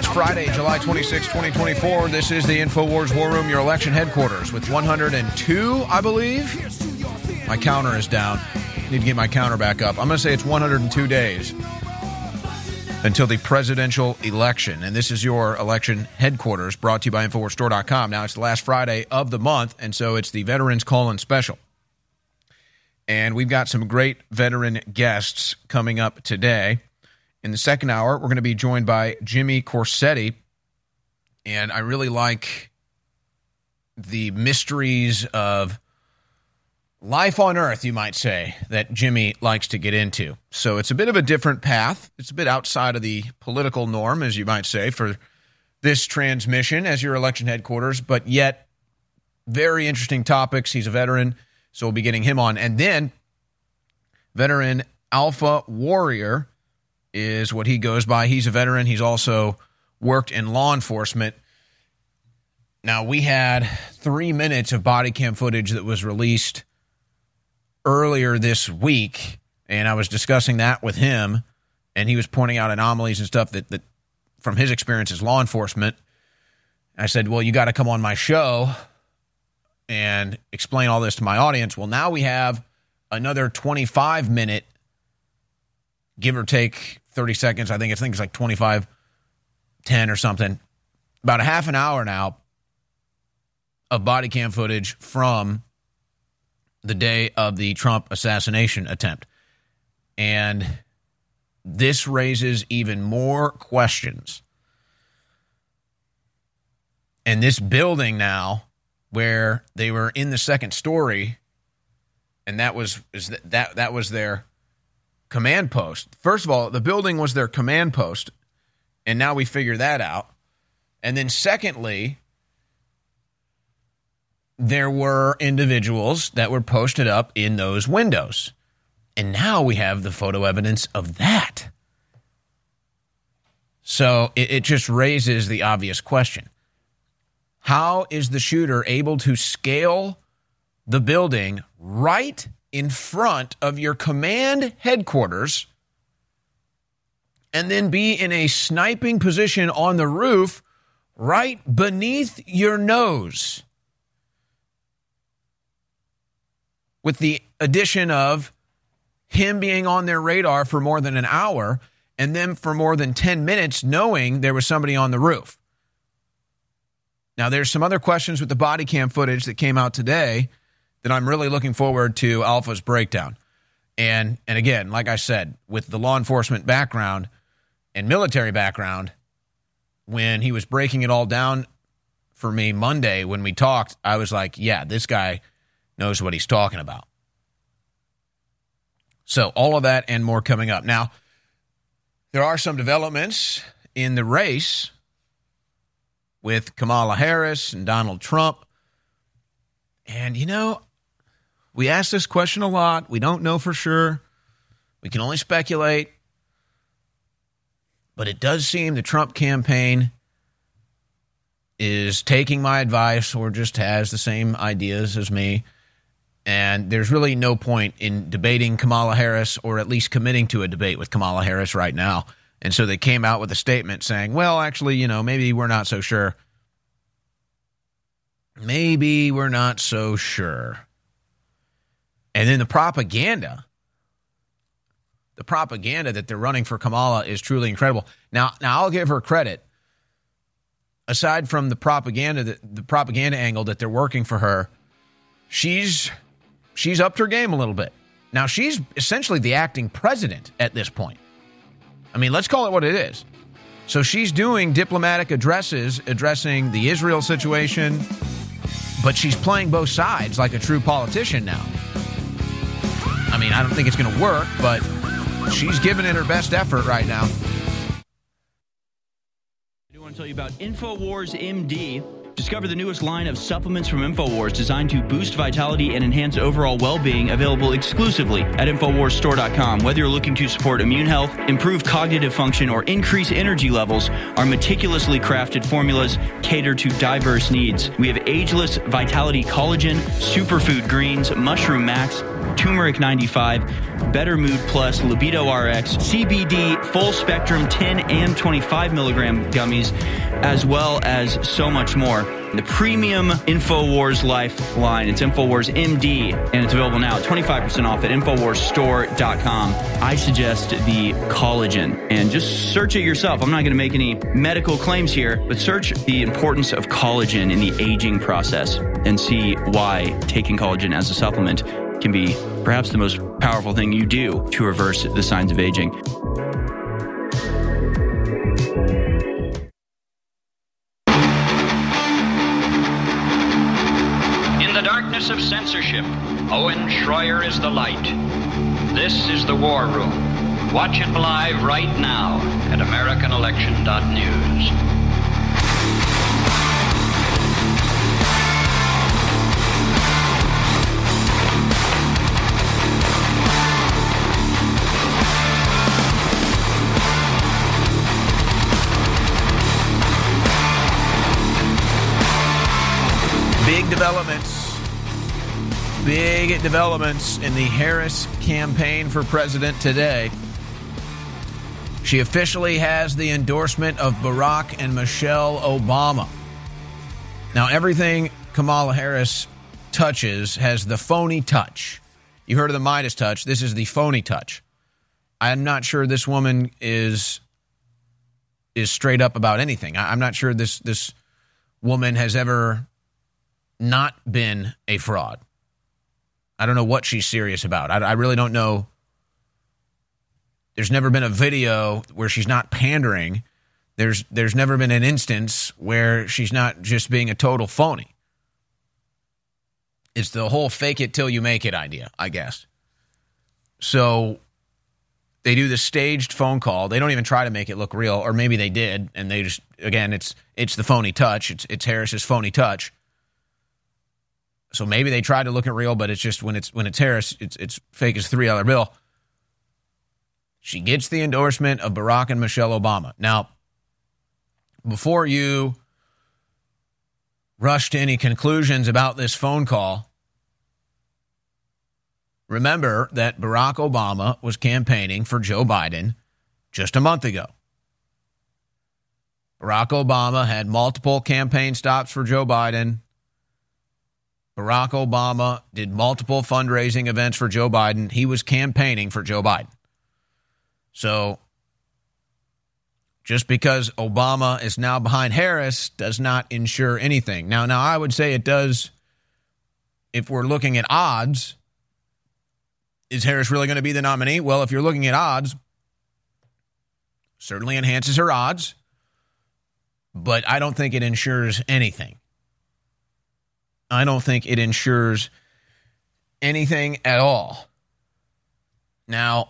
It's Friday, July 26, 2024. This is the InfoWars War Room, your election headquarters, with 102, I believe. My counter is down. Need to get my counter back up. I'm going to say it's 102 days until the presidential election. And this is your election headquarters, brought to you by InfoWarsStore.com. Now, it's the last Friday of the month, and so it's the Veterans Call-In Special. And we've got some great veteran guests coming up today. In the second hour, we're going to be joined by Jimmy Corsetti. And I really like the mysteries of life on Earth, you might say, that Jimmy likes to get into. So it's a bit of a different path. It's a bit outside of the political norm, as you might say, for this transmission as your election headquarters, but yet very interesting topics. He's a veteran, so we'll be getting him on. And then veteran Alpha Warrior is what he goes by. He's a veteran. He's also worked in law enforcement. Now, we had 3 minutes of body cam footage that was released earlier this week, and I was discussing that with him, and he was pointing out anomalies and stuff that from his experience as law enforcement. I said, well, you got to come on my show and explain all this to my audience. Well, now we have another 25-minute, give or take 30 seconds. I think it's like 25:10 or something. About a half an hour now of body cam footage from the day of the Trump assassination attempt. And this raises even more questions. And this building now, where they were in the second story, and that was their command post. First of all, the building was their command post, and now we figure that out. And then secondly, there were individuals that were posted up in those windows. And now we have the photo evidence of that. So it just raises the obvious question. How is the shooter able to scale the building right in front of your command headquarters and then be in a sniping position on the roof right beneath your nose? With the addition of him being on their radar for more than an hour and then for more than 10 minutes knowing there was somebody on the roof. Now, there's some other questions with the body cam footage that came out today that I'm really looking forward to Alpha's breakdown. And again, like I said, with the law enforcement background and military background, when he was breaking it all down for me Monday when we talked, I was like, yeah, this guy knows what he's talking about. So all of that and more coming up. Now, there are some developments in the race with Kamala Harris and Donald Trump. And, you know, we ask this question a lot. We don't know for sure. We can only speculate. But it does seem the Trump campaign is taking my advice or just has the same ideas as me. And there's really no point in debating Kamala Harris or at least committing to a debate with Kamala Harris right now. And so they came out with a statement saying, well, actually, you know, maybe we're not so sure. Maybe we're not so sure. And then the propaganda that they're running for Kamala is truly incredible. Now I'll give her credit. Aside from the propaganda angle that they're working for her, she's upped her game a little bit. Now, she's essentially the acting president at this point. I mean, let's call it what it is. So she's doing diplomatic addresses addressing the Israel situation, but she's playing both sides like a true politician now. I mean, I don't think it's going to work, but she's giving it her best effort right now. I do want to tell you about InfoWars MD. Discover the newest line of supplements from InfoWars designed to boost vitality and enhance overall well-being, available exclusively at InfoWarsStore.com. Whether you're looking to support immune health, improve cognitive function, or increase energy levels, our meticulously crafted formulas cater to diverse needs. We have ageless vitality collagen, superfood greens, mushroom max, Turmeric 95, Better Mood Plus, Libido RX, CBD, Full Spectrum 10 and 25 milligram gummies, as well as so much more. The premium InfoWars Life line. It's InfoWars MD, and it's available now. 25% off at InfoWarsStore.com. I suggest the collagen, and just search it yourself. I'm not going to make any medical claims here, but search the importance of collagen in the aging process and see why taking collagen as a supplement can be perhaps the most powerful thing you do to reverse the signs of aging. Of censorship, Owen Schroyer is the light. This is the War Room. Watch it live right now at AmericanElection.news. Big developments in the Harris campaign for president today. She officially has the endorsement of Barack and Michelle Obama. Now, everything Kamala Harris touches has the phony touch. You heard of the Midas touch. This is the phony touch. I'm not sure this woman is straight up about anything. I'm not sure this woman has ever not been a fraud. I don't know what she's serious about. I really don't know. There's never been a video where she's not pandering. There's never been an instance where she's not just being a total phony. It's the whole fake it till you make it idea, I guess. So they do the staged phone call. They don't even try to make it look real, or maybe they did, and they just, again, it's the phony touch. It's Harris's phony touch. So maybe they tried to look at real, but it's just when it's Harris, it's fake as $3 bill. She gets the endorsement of Barack and Michelle Obama. Now, before you rush to any conclusions about this phone call, remember that Barack Obama was campaigning for Joe Biden just a month ago. Barack Obama had multiple campaign stops for Joe Biden. Barack Obama did multiple fundraising events for Joe Biden. He was campaigning for Joe Biden. So just because Obama is now behind Harris does not ensure anything. Now I would say it does. If we're looking at odds, is Harris really going to be the nominee? Well, if you're looking at odds, certainly enhances her odds, but I don't think it ensures anything. I don't think it ensures anything at all. Now,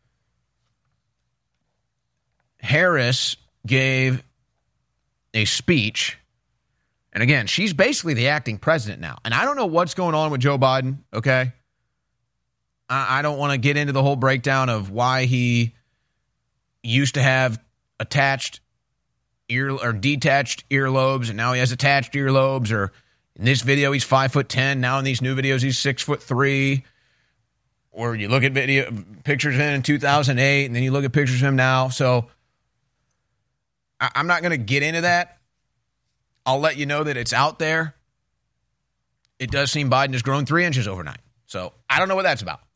Harris gave a speech, and again, she's basically the acting president now. And I don't know what's going on with Joe Biden, okay? I don't want to get into the whole breakdown of why he used to have attached ear or detached earlobes, and now he has attached earlobes, or in this video, he's 5'10". Now in these new videos, he's 6'3". Or you look at pictures of him in 2008, and then you look at pictures of him now. So I'm not going to get into that. I'll let you know that it's out there. It does seem Biden has grown 3 inches overnight. So I don't know what that's about.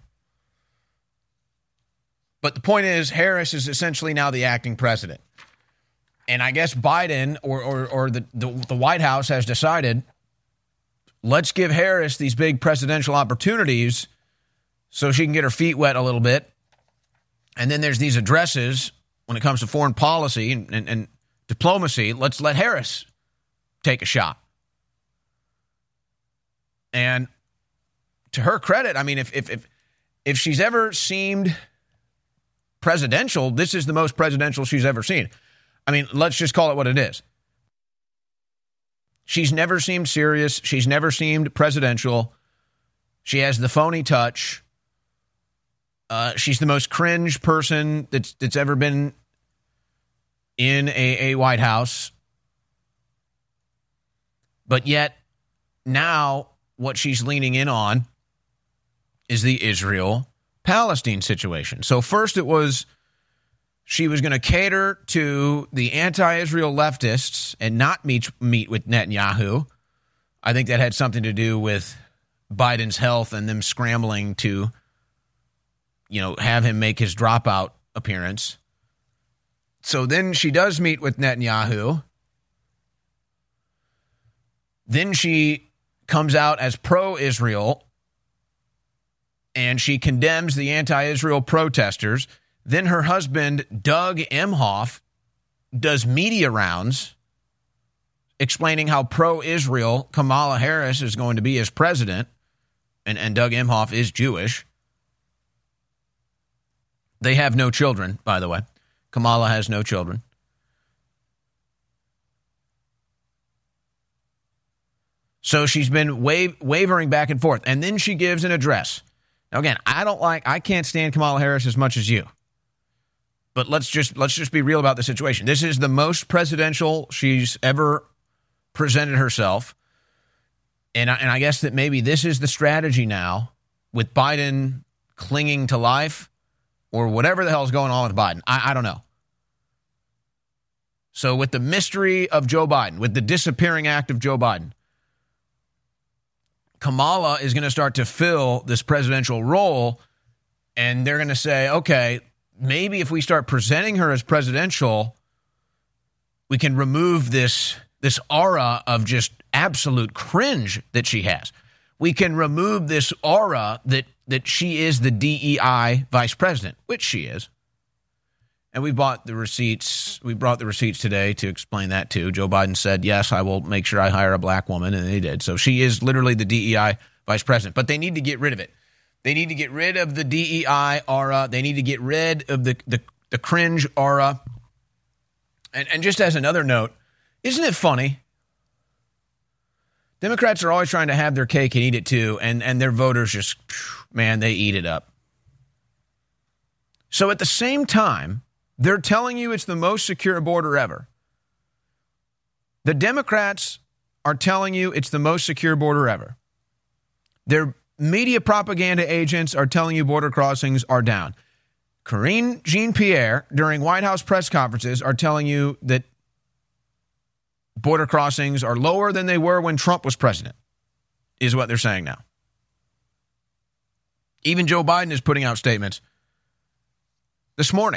But the point is, Harris is essentially now the acting president. And I guess Biden or the White House has decided, let's give Harris these big presidential opportunities so she can get her feet wet a little bit. And then there's these addresses when it comes to foreign policy and diplomacy. Let's let Harris take a shot. And to her credit, I mean, if she's ever seemed presidential, this is the most presidential she's ever seen. I mean, let's just call it what it is. She's never seemed serious. She's never seemed presidential. She has the phony touch. She's the most cringe person that's ever been in a White House. But yet, now what she's leaning in on is the Israel-Palestine situation. So first it was she was going to cater to the anti-Israel leftists and not meet with Netanyahu. I think that had something to do with Biden's health and them scrambling to, have him make his dropout appearance. So then she does meet with Netanyahu. Then she comes out as pro-Israel, and she condemns the anti-Israel protesters. Then her husband, Doug Emhoff, does media rounds explaining how pro-Israel Kamala Harris is going to be as president, and Doug Emhoff is Jewish. They have no children, by the way. Kamala has no children. So she's been wavering back and forth. And then she gives an address. Now, again, I can't stand Kamala Harris as much as you. But let's just be real about the situation. This is the most presidential she's ever presented herself. And I guess that maybe this is the strategy now with Biden clinging to life or whatever the hell's going on with Biden. I don't know. So with the mystery of Joe Biden, with the disappearing act of Joe Biden, Kamala is going to start to fill this presidential role, and they're going to say, okay, maybe if we start presenting her as presidential, we can remove this aura of just absolute cringe that she has. We can remove this aura that she is the DEI vice president, which she is. And we bought the receipts. We brought the receipts today to explain that too. Joe Biden said, yes, I will make sure I hire a black woman, and they did. So she is literally the DEI vice president. But they need to get rid of it. They need to get rid of the DEI aura. They need to get rid of the cringe aura. And just as another note, isn't it funny? Democrats are always trying to have their cake and eat it too, and their voters just, man, they eat it up. So at the same time, they're telling you it's the most secure border ever. The Democrats are telling you it's the most secure border ever. Their media propaganda agents are telling you border crossings are down. Karine Jean-Pierre, during White House press conferences, are telling you that border crossings are lower than they were when Trump was president, is what they're saying now. Even Joe Biden is putting out statements this morning.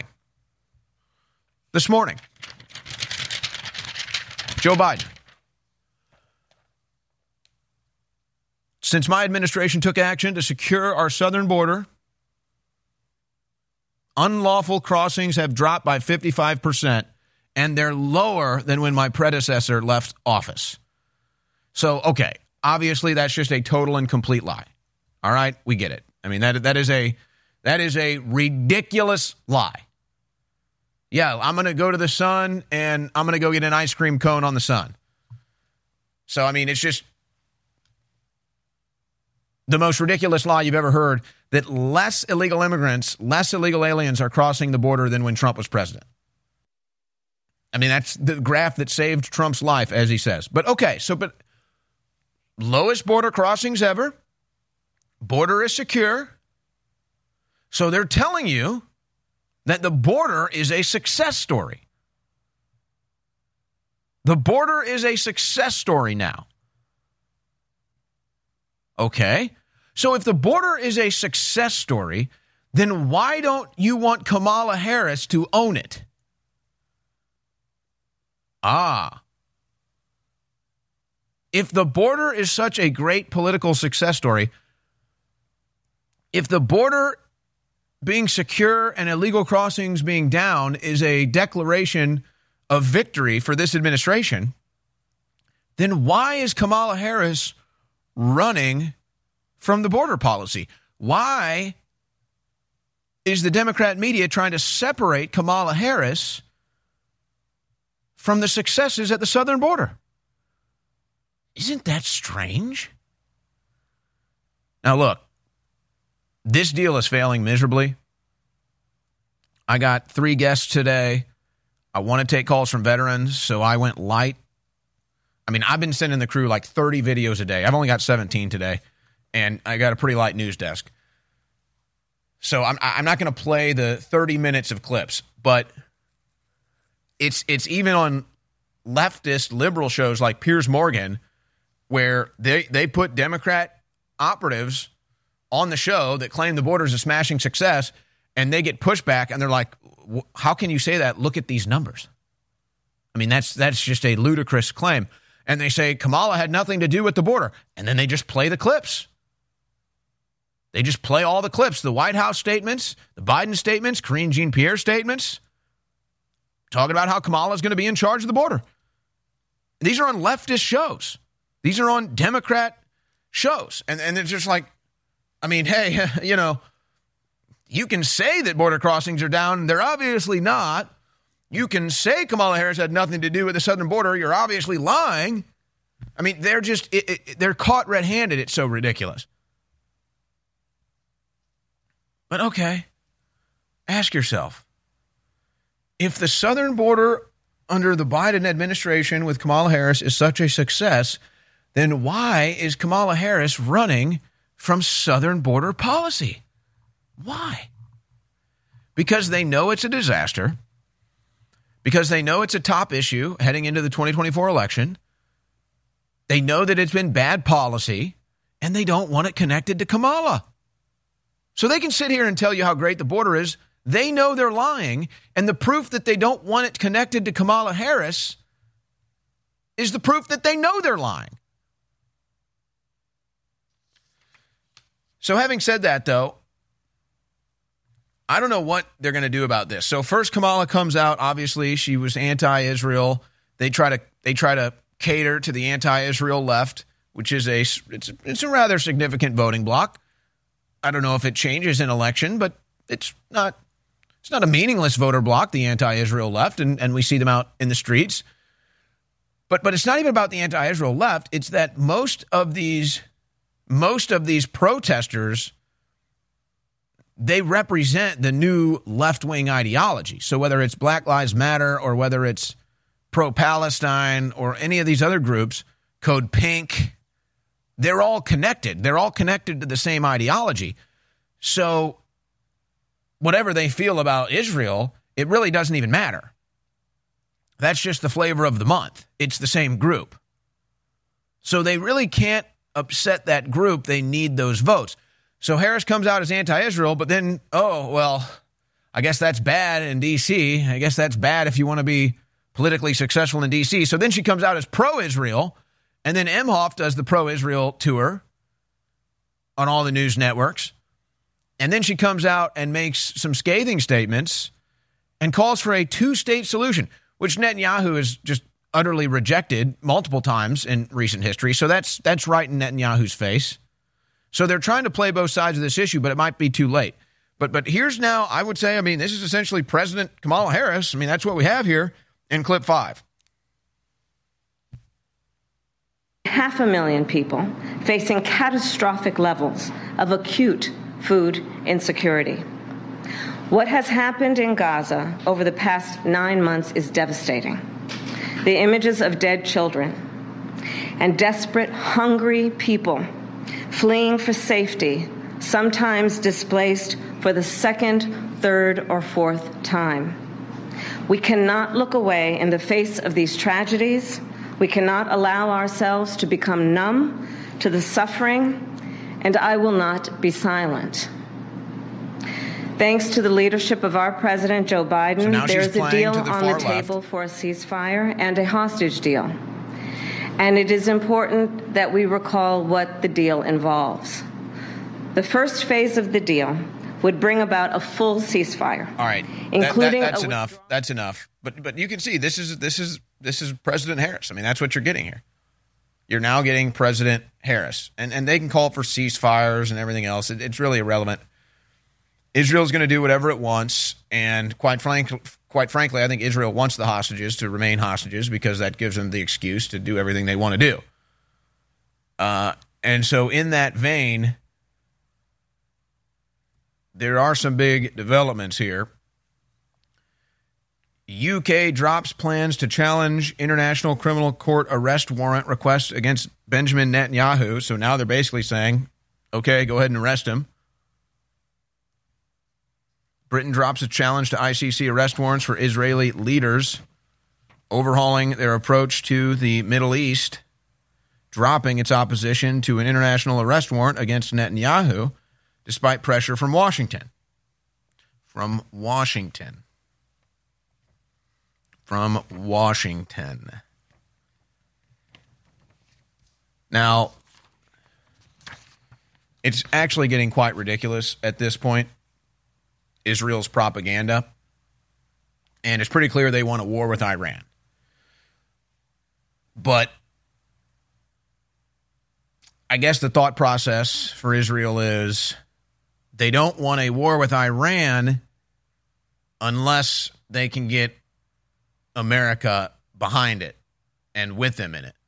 Joe Biden. Since my administration took action to secure our southern border, unlawful crossings have dropped by 55%, and they're lower than when my predecessor left office. So, okay, obviously that's just a total and complete lie. All right, we get it. I mean, that is a ridiculous lie. Yeah, I'm going to go to the Sun, and I'm going to go get an ice cream cone on the Sun. So, I mean, it's just the most ridiculous lie you've ever heard, that less illegal immigrants, less illegal aliens are crossing the border than when Trump was president. I mean, that's the graph that saved Trump's life, as he says. But okay, but lowest border crossings ever. Border is secure. So they're telling you that the border is a success story. The border is a success story now. Okay, so if the border is a success story, then why don't you want Kamala Harris to own it? If the border is such a great political success story, if the border being secure and illegal crossings being down is a declaration of victory for this administration, then why is Kamala Harris running from the border policy? Why is the Democrat media trying to separate Kamala Harris from the successes at the southern border? Isn't that strange? Now, look, this deal is failing miserably. I got 3 guests today. I want to take calls from veterans, so I went light. I mean, I've been sending the crew like 30 videos a day. I've only got 17 today, and I got a pretty light news desk. So I'm not going to play the 30 minutes of clips, but it's even on leftist liberal shows like Piers Morgan, where they put Democrat operatives on the show that claim the border is a smashing success, and they get pushback, and they're like, how can you say that? Look at these numbers. I mean, that's just a ludicrous claim. And they say Kamala had nothing to do with the border, and then they just play the clips. They just play all the clips, the White House statements, the Biden statements, Karine Jean-Pierre statements, talking about how Kamala is going to be in charge of the border. These are on leftist shows. These are on Democrat shows. And it's just like, I mean, hey, you can say that border crossings are down. They're obviously not. You can say Kamala Harris had nothing to do with the southern border. You're obviously lying. I mean, they're just, they're caught red-handed. It's so ridiculous. But okay, ask yourself, if the southern border under the Biden administration with Kamala Harris is such a success, then why is Kamala Harris running from southern border policy? Why? Because they know it's a disaster, because they know it's a top issue heading into the 2024 election. They know that it's been bad policy, and they don't want it connected to Kamala. So they can sit here and tell you how great the border is. They know they're lying, and the proof that they don't want it connected to Kamala Harris is the proof that they know they're lying. So having said that, though, I don't know what they're going to do about this. So first, Kamala comes out. Obviously, she was anti-Israel. They try to cater to the anti-Israel left, which is it's a rather significant voting bloc. I don't know if it changes in election, but it's not a meaningless voter bloc, the anti-Israel left, and we see them out in the streets. But it's not even about the anti-Israel left. It's that most of these protesters, they represent the new left-wing ideology. So whether it's Black Lives Matter or whether it's pro-Palestine or any of these other groups, Code Pink, they're all connected. They're all connected to the same ideology. So whatever they feel about Israel, it really doesn't even matter. That's just the flavor of the month. It's the same group. So they really can't upset that group. They need those votes. So Harris comes out as anti-Israel, but then, I guess that's bad in D.C. I guess that's bad if you want to be politically successful in D.C. So then she comes out as pro-Israel. And then Emhoff does the pro-Israel tour on all the news networks. And then she comes out and makes some scathing statements and calls for a two-state solution, which Netanyahu has just utterly rejected multiple times in recent history. So that's right in Netanyahu's face. So they're trying to play both sides of this issue, but it might be too late. But here's now, I would say, this is essentially President Kamala Harris. That's what we have here in clip 5. 500,000 people facing catastrophic levels of acute food insecurity. What has happened in Gaza over the past 9 months is devastating. The images of dead children and desperate, hungry people fleeing for safety, sometimes displaced for the second, third, or fourth time. We cannot look away in the face of these tragedies. We cannot allow ourselves to become numb to the suffering, and I will not be silent. Thanks to the leadership of our President, Joe Biden, there is a deal on the table for a ceasefire and a hostage deal. And it is important that we recall what the deal involves. The first phase of the deal would bring about a full ceasefire. All right, including that's enough. That's enough. But you can see this is President Harris. That's what you're getting here. You're now getting President Harris, and they can call for ceasefires and everything else. It's really irrelevant. Israel's going to do whatever it wants, and quite frankly, I think Israel wants the hostages to remain hostages because that gives them the excuse to do everything they want to do. And so in that vein, there are some big developments here. UK drops plans to challenge International Criminal Court arrest warrant request against Benjamin Netanyahu. So now they're basically saying, okay, go ahead and arrest him. Britain drops a challenge to ICC arrest warrants for Israeli leaders, overhauling their approach to the Middle East, dropping its opposition to an international arrest warrant against Netanyahu, despite pressure from Washington. From Washington. Now, it's actually getting quite ridiculous at this point, Israel's propaganda. And it's pretty clear they want a war with Iran. But I guess the thought process for Israel is they don't want a war with Iran unless they can get America behind it and with them in it.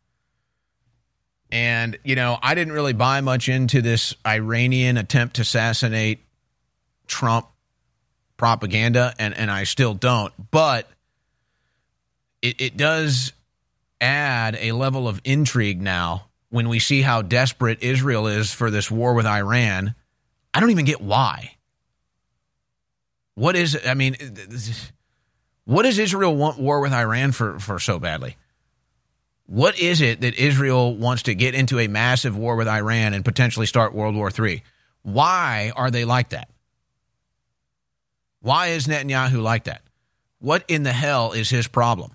And, you know, I didn't really buy much into this Iranian attempt to assassinate Trump propaganda, and I still don't. But it does add a level of intrigue now when we see how desperate Israel is for this war with Iran. I don't even get why. What does Israel want war with Iran for so badly? What is it that Israel wants to get into a massive war with Iran and potentially start World War III? Why are they like that? Why is Netanyahu like that? What in the hell is his problem?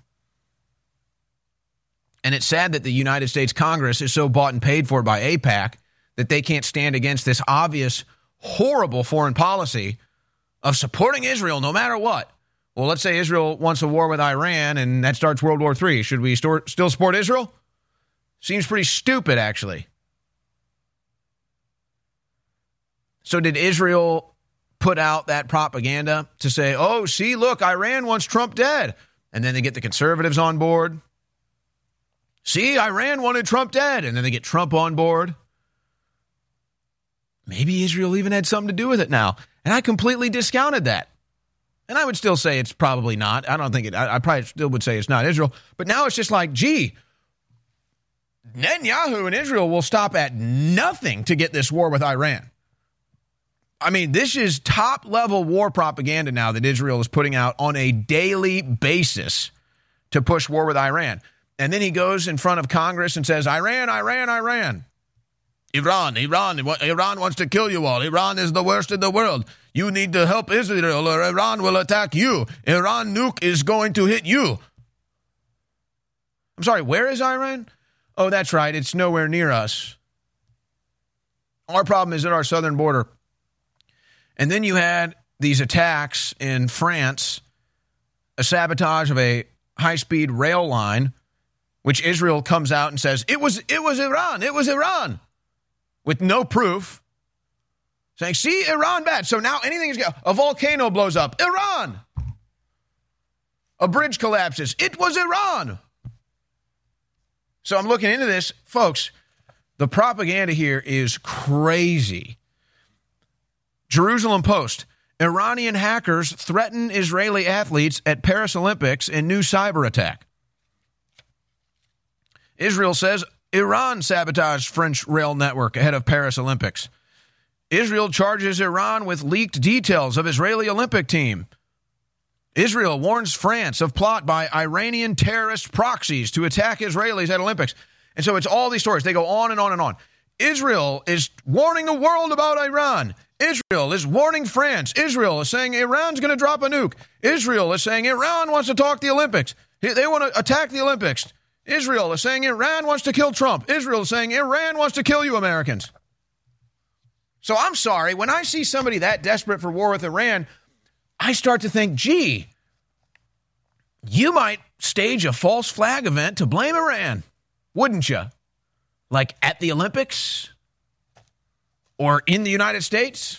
And it's sad that the United States Congress is so bought and paid for by AIPAC that they can't stand against this obvious, horrible foreign policy of supporting Israel no matter what. Well, let's say Israel wants a war with Iran and that starts World War III. Should we still support Israel? Seems pretty stupid, actually. So did Israel put out that propaganda to say, oh, see, look, Iran wants Trump dead. And then they get the conservatives on board. See, Iran wanted Trump dead. And then they get Trump on board. Maybe Israel even had something to do with it now. And I completely discounted that. And I would still say it's probably not. I don't think it. I probably still would say it's not Israel. But now it's just like, gee, Netanyahu and Israel will stop at nothing to get this war with Iran. I mean, this is top-level war propaganda now that Israel is putting out on a daily basis to push war with Iran. And then he goes in front of Congress and says, Iran, Iran, Iran. Iran wants to kill you all. Iran is the worst in the world. You need to help Israel or Iran will attack you. Iran nuke is going to hit you. I'm sorry, where is Iran? Oh, that's right. It's nowhere near us. Our problem is at our southern border. And then you had these attacks in France, a sabotage of a high-speed rail line, which Israel comes out and says, it was Iran, with no proof, saying, see, Iran bad. So now anything is a volcano blows up, Iran. A bridge collapses, it was Iran. So I'm looking into this. Folks, the propaganda here is crazy. Jerusalem Post, Iranian hackers threaten Israeli athletes at Paris Olympics in new cyber attack. Israel says Iran sabotaged French rail network ahead of Paris Olympics. Israel charges Iran with leaked details of Israeli Olympic team. Israel warns France of plot by Iranian terrorist proxies to attack Israelis at Olympics. And so it's all these stories. They go on and on and on. Israel is warning the world about Iran. Israel is warning France. Israel is saying Iran's going to drop a nuke. Israel is saying Iran wants to talk the Olympics. They want to attack the Olympics. Israel is saying Iran wants to kill Trump. Israel is saying Iran wants to kill you Americans. So I'm sorry, when I see somebody that desperate for war with Iran, I start to think, gee, you might stage a false flag event to blame Iran, wouldn't you? Like at the Olympics or in the United States?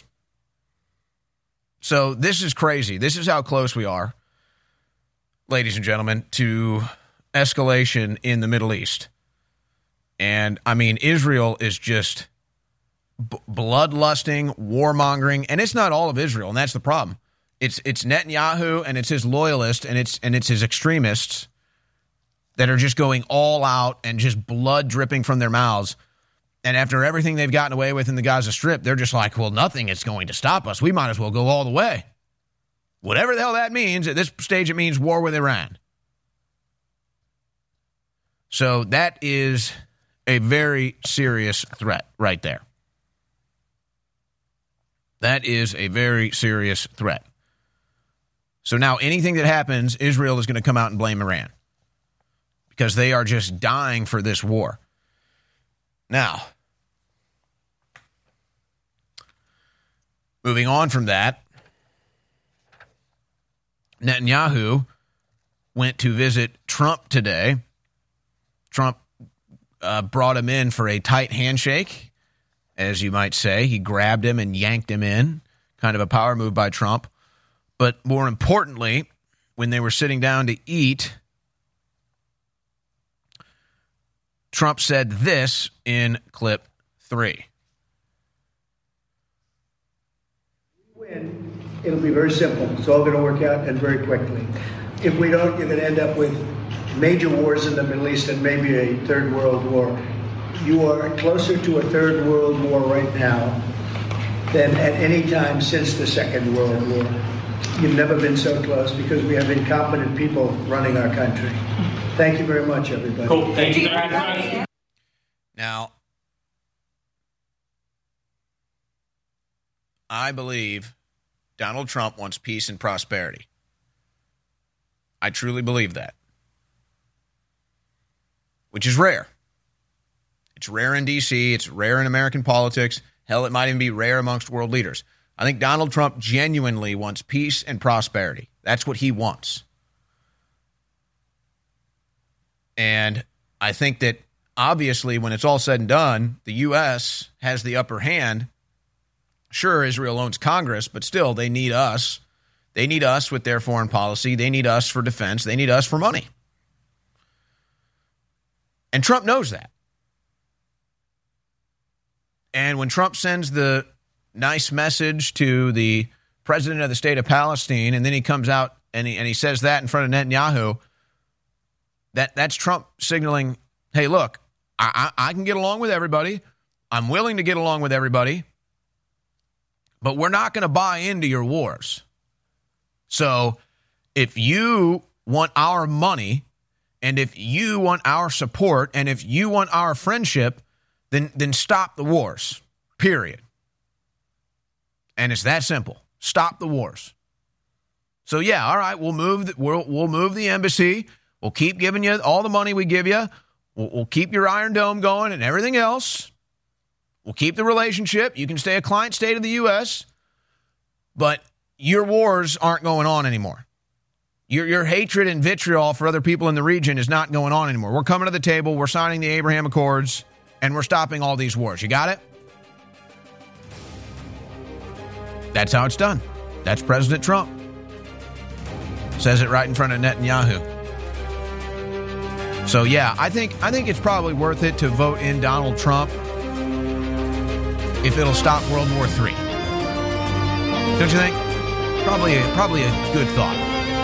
So this is crazy. This is how close we are, ladies and gentlemen, to escalation in the Middle East. And, I mean, Israel is just bloodlusting, warmongering, and it's not all of Israel, and that's the problem. It's Netanyahu, and it's his loyalists, and it's his extremists that are just going all out and just blood dripping from their mouths. And after everything they've gotten away with in the Gaza Strip, they're just like, well, nothing is going to stop us. We might as well go all the way. Whatever the hell that means, at this stage it means war with Iran. So that is a very serious threat right there. That is a very serious threat. So now anything that happens, Israel is going to come out and blame Iran because they are just dying for this war. Now, moving on from that, Netanyahu went to visit Trump today. Trump brought him in for a tight handshake, as you might say. He grabbed him and yanked him in. Kind of a power move by Trump. But more importantly, when they were sitting down to eat, Trump said this in clip 3. Win, it'll be very simple. It's all going to work out and very quickly. If we don't, you're going to end up with major wars in the Middle East and maybe a third world war. You are closer to a third world war right now than at any time since the Second World War. You've never been so close because we have incompetent people running our country. Thank you very much, everybody. Cool. Thank you very much. Now, I believe Donald Trump wants peace and prosperity. I truly believe that. Which is rare. It's rare in D.C., it's rare in American politics. Hell, it might even be rare amongst world leaders. I think Donald Trump genuinely wants peace and prosperity. That's what he wants. And I think that obviously when it's all said and done, the U.S. has the upper hand. Sure, Israel owns Congress, but still they need us. They need us with their foreign policy. They need us for defense. They need us for money. And Trump knows that. And when Trump sends the nice message to the president of the state of Palestine, and then he comes out and he says that in front of Netanyahu, that's Trump signaling, hey, look, I can get along with everybody. I'm willing to get along with everybody, but we're not going to buy into your wars. So if you want our money, and if you want our support, and if you want our friendship, then stop the wars, period. And it's that simple. Stop the wars. So yeah, all right, we'll move the embassy. We'll keep giving you all the money we give you. We'll keep your Iron Dome going and everything else. We'll keep the relationship. You can stay a client state of the U.S., but your wars aren't going on anymore. Your hatred and vitriol for other people in the region is not going on anymore. We're coming to the table. We're signing the Abraham Accords, and we're stopping all these wars. You got it? That's how it's done. That's President Trump. Says it right in front of Netanyahu. So, yeah, I think it's probably worth it to vote in Donald Trump if it'll stop World War III. Don't you think? Probably a good thought.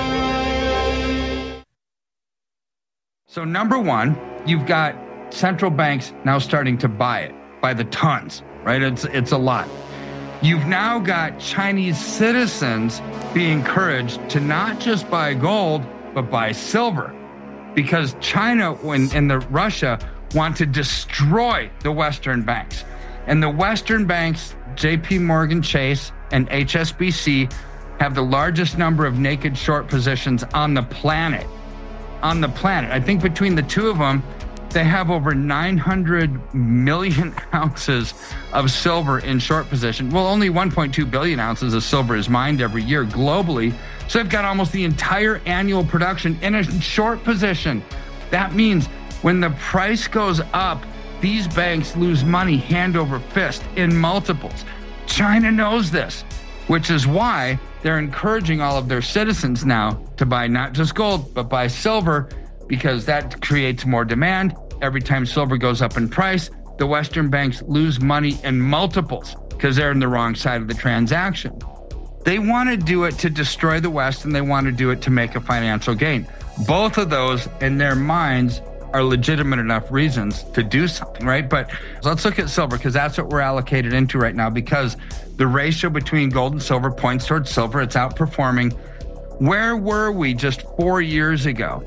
So number one, you've got central banks now starting to buy it by the tons, right? It's a lot. You've now got Chinese citizens being encouraged to not just buy gold, but buy silver, because China and Russia want to destroy the Western banks. And the Western banks, JP Morgan Chase and HSBC, have the largest number of naked short positions on the planet. I think between the two of them, they have over 900 million ounces of silver in short position. Well, only 1.2 billion ounces of silver is mined every year globally. So they've got almost the entire annual production in a short position. That means when the price goes up, these banks lose money hand over fist in multiples. China knows this, which is why they're encouraging all of their citizens now to buy not just gold, but buy silver, because that creates more demand. Every time silver goes up in price, the Western banks lose money in multiples because they're on the wrong side of the transaction. They want to do it to destroy the West, and they want to do it to make a financial gain. Both of those, in their minds, are legitimate enough reasons to do something, right? But let's look at silver, because that's what we're allocated into right now, because the ratio between gold and silver points towards silver. It's outperforming Where were we just 4 years ago?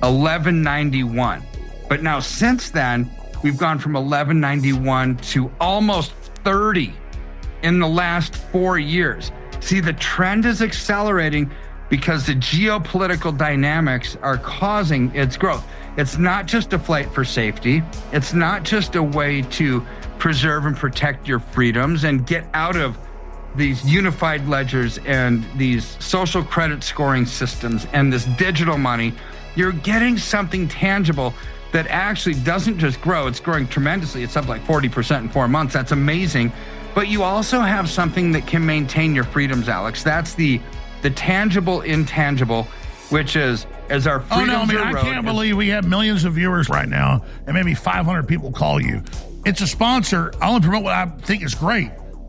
$11.91. But now since then, we've gone from $11.91 to almost $30 in the last 4 years. See, the trend is accelerating because the geopolitical dynamics are causing its growth. It's not just a flight for safety. It's not just a way to preserve and protect your freedoms and get out of these unified ledgers and these social credit scoring systems and this digital money. You're getting something tangible that actually doesn't just grow. It's growing tremendously. It's up like 40% in 4 months. That's amazing. But you also have something that can maintain your freedoms, Alex. That's the tangible intangible, which is as our freedoms I can't believe we have millions of viewers right now and maybe 500 people call you. It's a sponsor. I only promote what I think is great.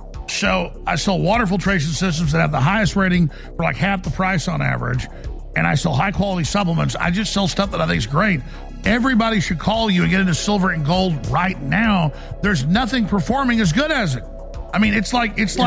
So I sell water filtration systems that have the highest rating for like half the price on average. And I sell high quality supplements. I just sell stuff that I think is great. Everybody should call you and get into silver and gold right now. There's nothing performing as good as it. I mean, it's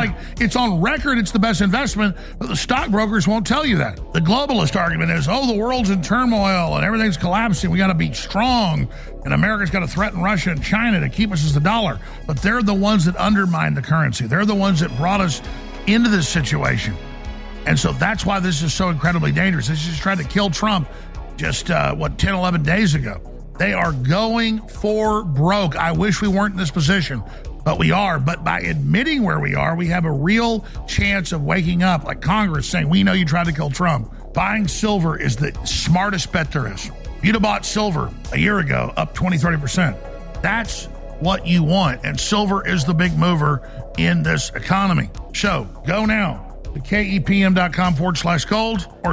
on record, it's the best investment, but the stockbrokers won't tell you that. The globalist argument is, the world's in turmoil and everything's collapsing. We got to be strong, and America's got to threaten Russia and China to keep us as the dollar. But they're the ones that undermine the currency. They're the ones that brought us into this situation. And so that's why this is so incredibly dangerous. They just tried to kill Trump just, 10, 11 days ago. They are going for broke. I wish we weren't in this position. But we are. But by admitting where we are, we have a real chance of waking up, like Congress saying, we know you tried to kill Trump. Buying silver is the smartest bet there is. You'd have bought silver a year ago, up 20, 30%. That's what you want. And silver is the big mover in this economy. So go now to KEPM.com/gold or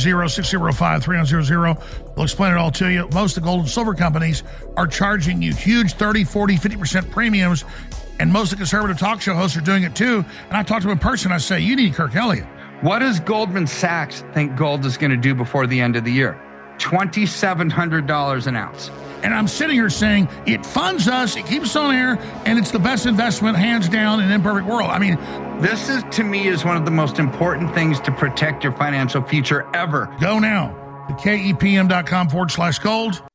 720-605-3900. They'll explain it all to you. Most of the gold and silver companies are charging you huge 30, 40, 50% premiums, and most of the conservative talk show hosts are doing it too. And I talked to him in person. I say, you need Kirk Elliott. What does Goldman Sachs think gold is going to do before the end of the year? $2,700 an ounce. And I'm sitting here saying it funds us, it keeps us on air, and it's the best investment, hands down, in an imperfect world. I mean, this is, to me, is one of the most important things to protect your financial future ever. Go now to KEPM.com/gold.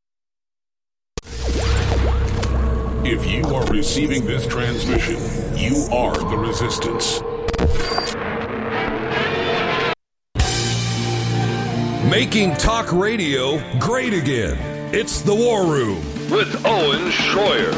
If you are receiving this transmission, you are the resistance. Making talk radio great again. It's The War Room with Owen Schroyer.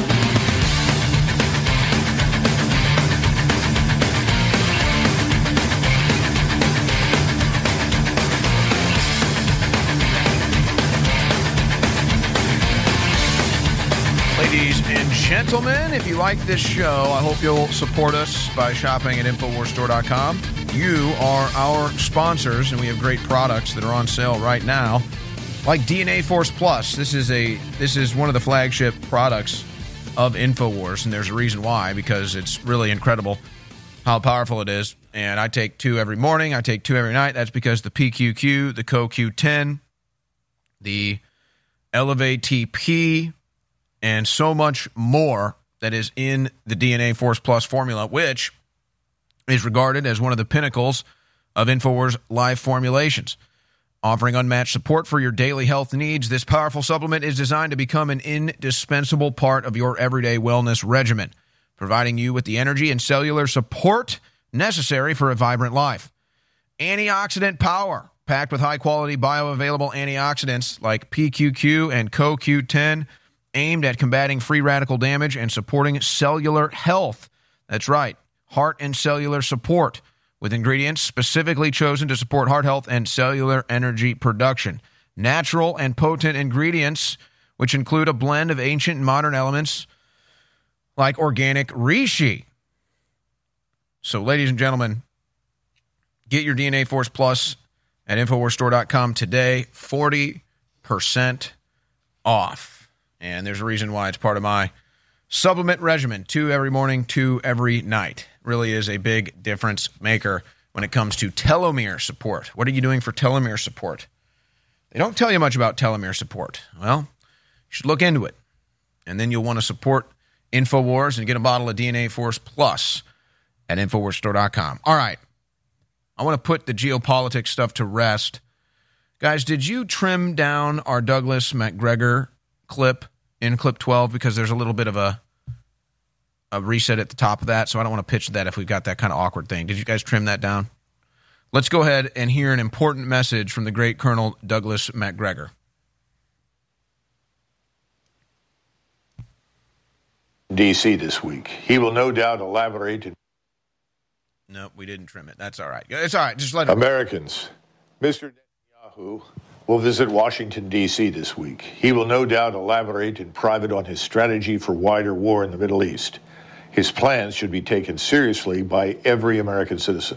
Ladies and gentlemen, if you like this show, I hope you'll support us by shopping at InfoWarsStore.com. You are our sponsors, and we have great products that are on sale right now, like DNA Force Plus. This is one of the flagship products of InfoWars, and there's a reason why, because it's really incredible how powerful it is. And I take 2 every morning. I take 2 every night. That's because the PQQ, the CoQ10, the Elevate TP, and so much more that is in the DNA Force Plus formula, which is regarded as one of the pinnacles of InfoWars live formulations. Offering unmatched support for your daily health needs, this powerful supplement is designed to become an indispensable part of your everyday wellness regimen, providing you with the energy and cellular support necessary for a vibrant life. Antioxidant power, packed with high-quality bioavailable antioxidants like PQQ and CoQ10, aimed at combating free radical damage and supporting cellular health. That's right, heart and cellular support, with ingredients specifically chosen to support heart health and cellular energy production. Natural and potent ingredients, which include a blend of ancient and modern elements like organic reishi. So, ladies and gentlemen, get your DNA Force Plus at InfoWarsStore.com today, 40% off. And there's a reason why it's part of my supplement regimen. 2 every morning, 2 every night. Really is a big difference maker when it comes to telomere support. What are you doing for telomere support? They don't tell you much about telomere support. Well, you should look into it. And then you'll want to support InfoWars and get a bottle of DNA Force Plus at InfoWarsStore.com. All right. I want to put the geopolitics stuff to rest. Guys, did you trim down our Douglas McGregor clip in clip 12? Because there's a little bit of a reset at the top of that, so I don't want to pitch that if we've got that kind of awkward thing. Did you guys trim that down? Let's go ahead and hear an important message from the great Colonel Douglas McGregor. D.C. this week. He will no doubt elaborate. No, we didn't trim it. That's all right. It's all right. Just let it. Americans, Mr. Netanyahu will visit Washington, D.C. this week. He will no doubt elaborate in private on his strategy for wider war in the Middle East. His plans should be taken seriously by every American citizen.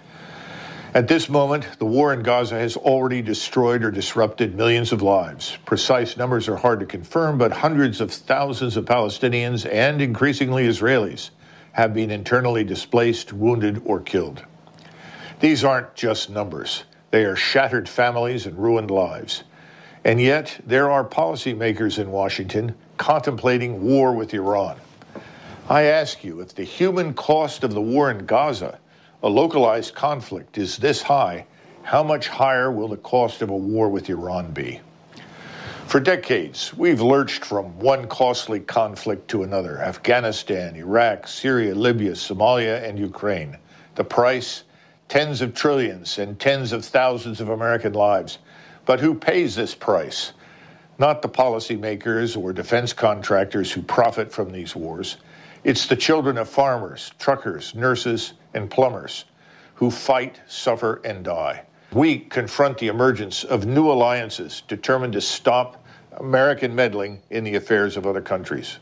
At this moment, the war in Gaza has already destroyed or disrupted millions of lives. Precise numbers are hard to confirm, but hundreds of thousands of Palestinians and increasingly Israelis have been internally displaced, wounded, or killed. These aren't just numbers. They are shattered families and ruined lives. And yet, there are policymakers in Washington contemplating war with Iran. I ask you, if the human cost of the war in Gaza, a localized conflict, is this high, how much higher will the cost of a war with Iran be? For decades, we've lurched from one costly conflict to another: Afghanistan, Iraq, Syria, Libya, Somalia, and Ukraine. The price? Tens of trillions and tens of thousands of American lives. But who pays this price? Not the policymakers or defense contractors who profit from these wars. It's the children of farmers, truckers, nurses, and plumbers who fight, suffer, and die. We confront the emergence of new alliances determined to stop American meddling in the affairs of other countries.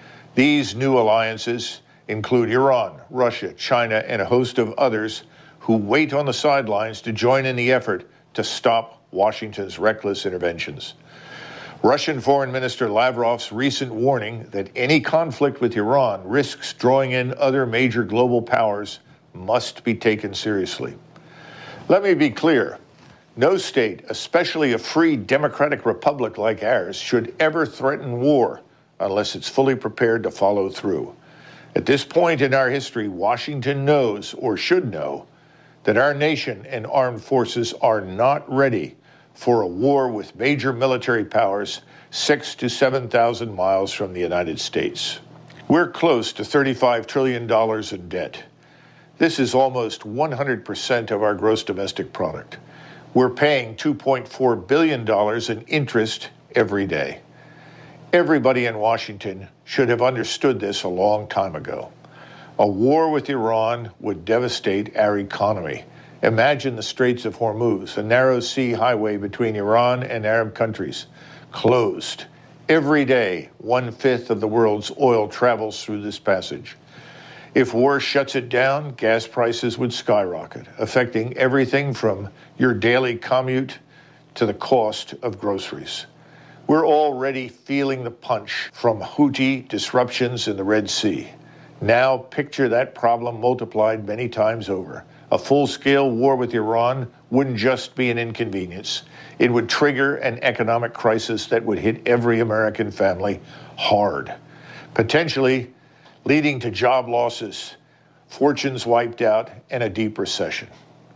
These new alliances include Iran, Russia, China, and a host of others who wait on the sidelines to join in the effort to stop Washington's reckless interventions. Russian Foreign Minister Lavrov's recent warning that any conflict with Iran risks drawing in other major global powers must be taken seriously. Let me be clear. No state, especially a free democratic republic like ours, should ever threaten war unless it's fully prepared to follow through. At this point in our history, Washington knows, or should know, that our nation and armed forces are not ready for a war with major military powers 6,000 to 7,000 miles from the United States. We're close to $35 trillion in debt. This is almost 100% of our gross domestic product. We're paying $2.4 billion in interest every day. Everybody in Washington should have understood this a long time ago. A war with Iran would devastate our economy. Imagine the Straits of Hormuz, a narrow sea highway between Iran and Arab countries, closed. Every day, 1/5 of the world's oil travels through this passage. If war shuts it down, gas prices would skyrocket, affecting everything from your daily commute to the cost of groceries. We're already feeling the punch from Houthi disruptions in the Red Sea. Now picture that problem multiplied many times over. A full-scale war with Iran wouldn't just be an inconvenience. It would trigger an economic crisis that would hit every American family hard, potentially leading to job losses, fortunes wiped out, and a deep recession.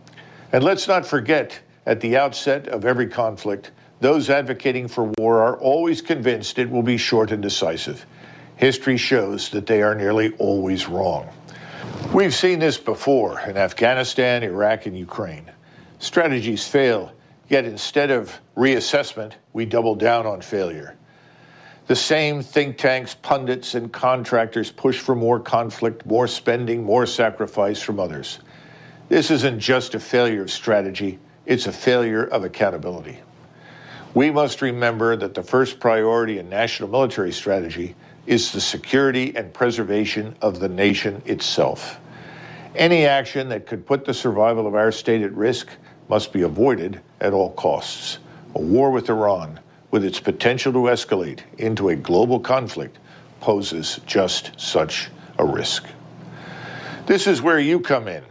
And let's not forget, at the outset of every conflict, those advocating for war are always convinced it will be short and decisive. History shows that they are nearly always wrong. We've seen this before in Afghanistan, Iraq, and Ukraine. Strategies fail, yet instead of reassessment, we double down on failure. The same think tanks, pundits, and contractors push for more conflict, more spending, more sacrifice from others. This isn't just a failure of strategy, it's a failure of accountability. We must remember that the first priority in national military strategy is the security and preservation of the nation itself. Any action that could put the survival of our state at risk must be avoided at all costs. A war with Iran, with its potential to escalate into a global conflict, poses just such a risk. This is where you come in.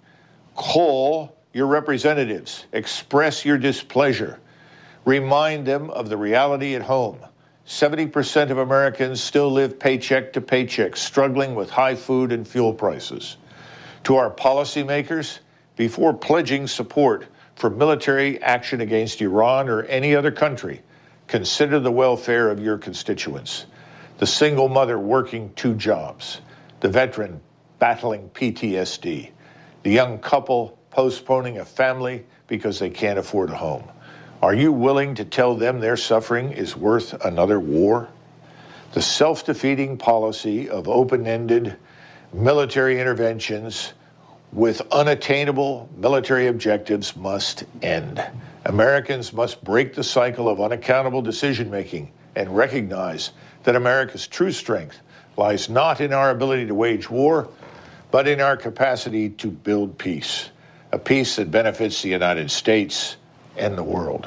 Call your representatives, express your displeasure, remind them of the reality at home. 70% of Americans still live paycheck to paycheck, struggling with high food and fuel prices. To our policymakers, before pledging support for military action against Iran or any other country, consider the welfare of your constituents. The single mother working 2 jobs, the veteran battling PTSD, the young couple postponing a family because they can't afford a home. Are you willing to tell them their suffering is worth another war? The self-defeating policy of open-ended military interventions with unattainable military objectives must end. Americans must break the cycle of unaccountable decision-making and recognize that America's true strength lies not in our ability to wage war, but in our capacity to build peace, a peace that benefits the United States and the world.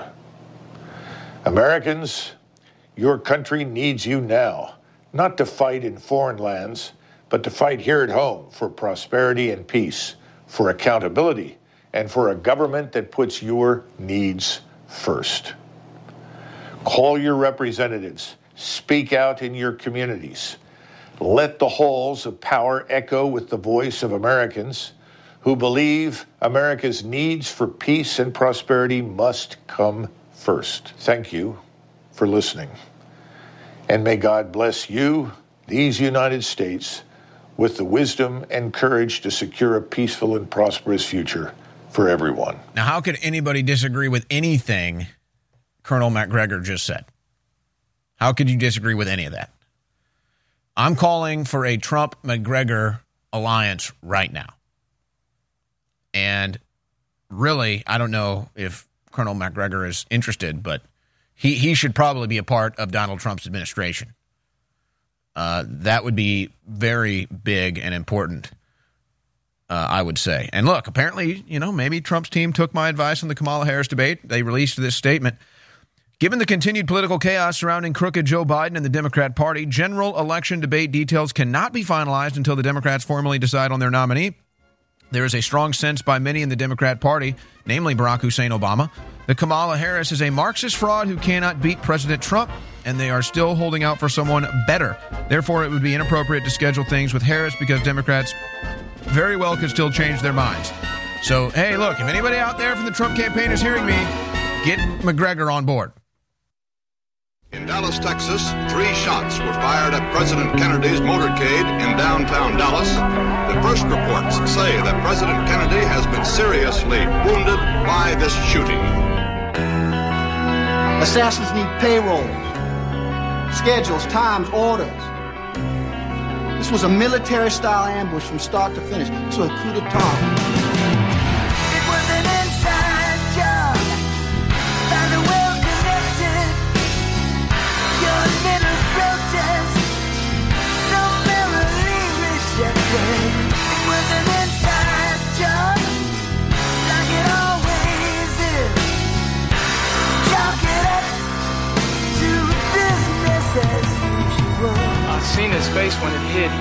Americans, your country needs you now, not to fight in foreign lands, but to fight here at home for prosperity and peace, for accountability, and for a government that puts your needs first. Call your representatives. Speak out in your communities. Let the halls of power echo with the voice of Americans who believe America's needs for peace and prosperity must come first. Thank you for listening. And may God bless you, these United States, with the wisdom and courage to secure a peaceful and prosperous future for everyone. Now, how could anybody disagree with anything Colonel McGregor just said? How could you disagree with any of that? I'm calling for a Trump-McGregor alliance right now. And really, I don't know if Colonel McGregor is interested, but he should probably be a part of Donald Trump's administration. That would be very big and important, I would say. And look, apparently, maybe Trump's team took my advice on the Kamala Harris debate. They released this statement. Given the continued political chaos surrounding crooked Joe Biden and the Democrat Party, general election debate details cannot be finalized until the Democrats formally decide on their nominee. There is a strong sense by many in the Democrat Party, namely Barack Hussein Obama, that Kamala Harris is a Marxist fraud who cannot beat President Trump, and they are still holding out for someone better. Therefore, it would be inappropriate to schedule things with Harris because Democrats very well could still change their minds. So, hey, look, if anybody out there from the Trump campaign is hearing me, get McGregor on board. In Dallas, Texas, 3 shots were fired at President Kennedy's motorcade in downtown Dallas. The first reports say that President Kennedy has been seriously wounded by this shooting. Assassins need payroll, schedules, times, orders. This was a military-style ambush from start to finish. This was a coup d'etat. I seen his face when it hit.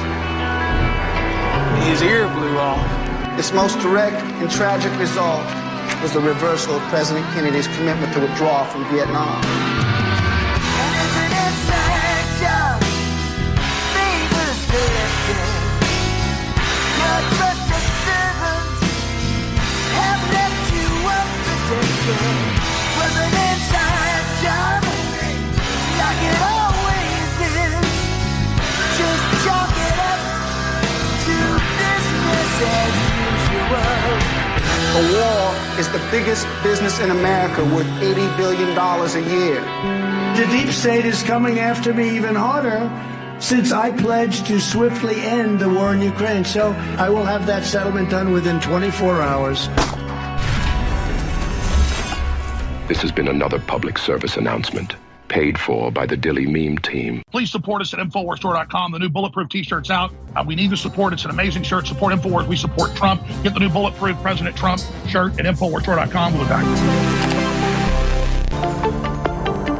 His ear blew off. Its most direct and tragic result was the reversal of President Kennedy's commitment to withdraw from Vietnam. A war is the biggest business in America, worth $80 billion a year. The deep state is coming after me even harder since I pledged to swiftly end the war in Ukraine. So I will have that settlement done within 24 hours. This has been another public service announcement. Paid for by the Dilly Meme team. Please support us at InfoWarsStore.com. The new Bulletproof t-shirt's out. We need the support. It's an amazing shirt. Support InfoWars. We support Trump. Get the new Bulletproof President Trump shirt at InfoWarsStore.com. We'll be back. My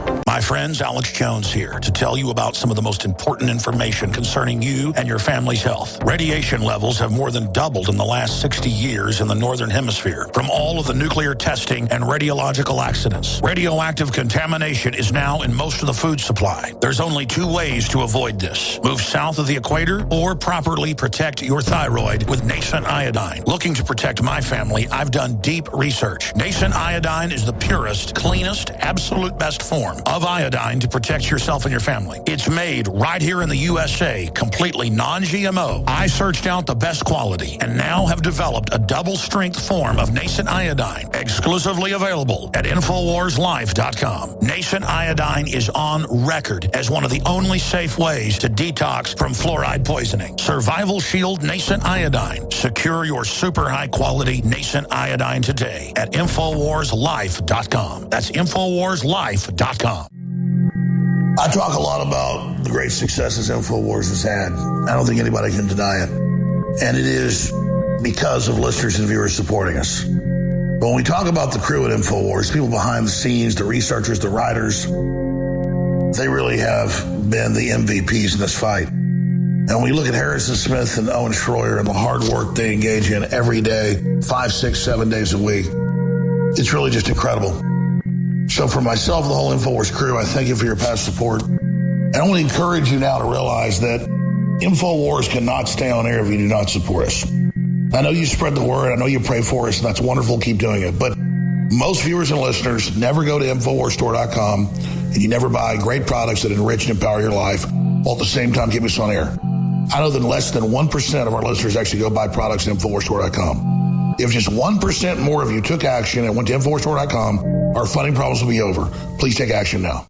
friends, Alex Jones here to tell you about some of the most important information concerning you and your family's health. Radiation levels have more than doubled in the last 60 years in the Northern Hemisphere from all of the nuclear testing and radiological accidents. Radioactive contamination is now in most of the food supply. There's only 2 ways to avoid this. Move south of the equator or properly protect your thyroid with Nascent Iodine. Looking to protect my family, I've done deep research. Nascent Iodine is the purest, cleanest, absolute best form of iodine to protect yourself and your family. It's made right here in the USA, completely non-GMO. I searched out the best quality and now have developed a double-strength form of Nascent Iodine, exclusively available at InfoWarsLife.com. Nascent Iodine is on record as one of the only safe ways to detox from fluoride poisoning. Survival Shield Nascent Iodine. Secure your super high-quality Nascent Iodine today at InfoWarsLife.com. That's InfoWarsLife.com. I talk a lot about the great successes InfoWars has had. I don't think anybody can deny it. And it is because of listeners and viewers supporting us. But when we talk about the crew at InfoWars, people behind the scenes, the researchers, the writers, they really have been the MVPs in this fight. And when we look at Harrison Smith and Owen Schroyer and the hard work they engage in every day, 5, 6, 7 days a week, it's really just incredible. So for myself and the whole InfoWars crew, I thank you for your past support. And I want to encourage you now to realize that InfoWars cannot stay on air if you do not support us. I know you spread the word. I know you pray for us, and that's wonderful. Keep doing it. But most viewers and listeners never go to InfoWarsStore.com, and you never buy great products that enrich and empower your life while at the same time keep us on air. I know that less than 1% of our listeners actually go buy products at InfoWarsStore.com. If just 1% more of you took action and went to InfoWarsStore.com, our funding problems will be over. Please take action now.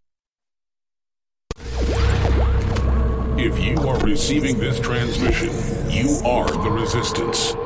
If you are receiving this transmission, you are the resistance.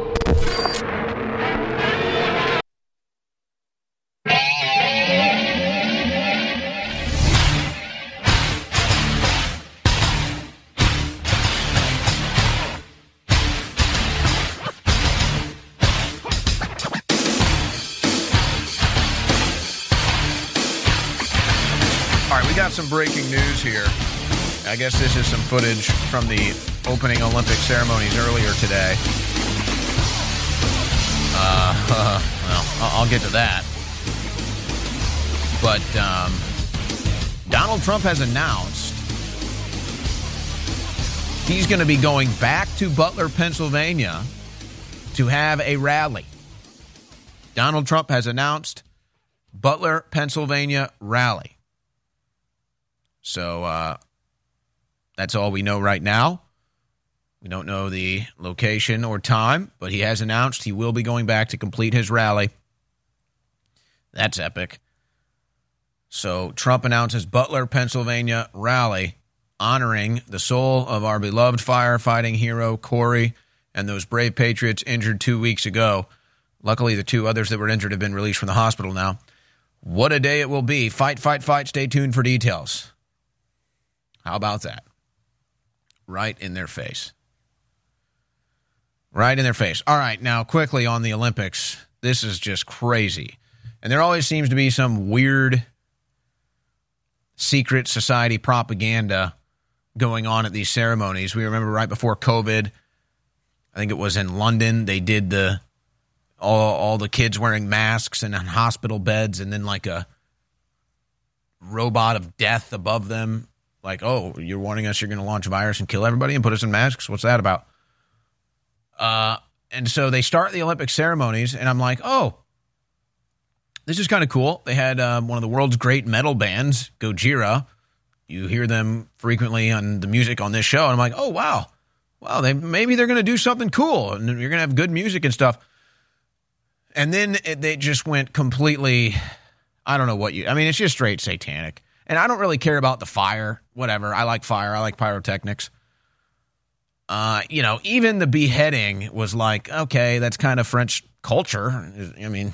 Some breaking news here. I guess this is some footage from the opening Olympic ceremonies earlier today. Well, I'll get to that. But Donald Trump has announced he's going to be going back to Butler, Pennsylvania to have a rally. Donald Trump has announced Butler, Pennsylvania rally. So that's all we know right now. We don't know the location or time, but he has announced he will be going back to complete his rally. That's epic. So Trump announces Butler, Pennsylvania rally honoring the soul of our beloved firefighting hero, Corey, and those brave patriots injured 2 weeks ago. Luckily, the 2 others that were injured have been released from the hospital now. What a day it will be. Fight, fight, fight. Stay tuned for details. How about that? Right in their face. Right in their face. All right, now quickly on the Olympics. This is just crazy. And there always seems to be some weird secret society propaganda going on at these ceremonies. We remember right before COVID, I think it was in London, they did all the kids wearing masks and on hospital beds, and then like a robot of death above them. Like, oh, you're warning us you're going to launch a virus and kill everybody and put us in masks? What's that about? And so they start the Olympic ceremonies, and I'm like, oh, this is kind of cool. They had one of the world's great metal bands, Gojira. You hear them frequently on the music on this show, and I'm like, oh, wow. Wow, maybe they're going to do something cool, and you're going to have good music and stuff. And then they just went completely, I don't know what I mean, it's just straight satanic. And I don't really care about the fire, whatever. I like fire. I like pyrotechnics. Even the beheading was like, okay, that's kind of French culture. I mean,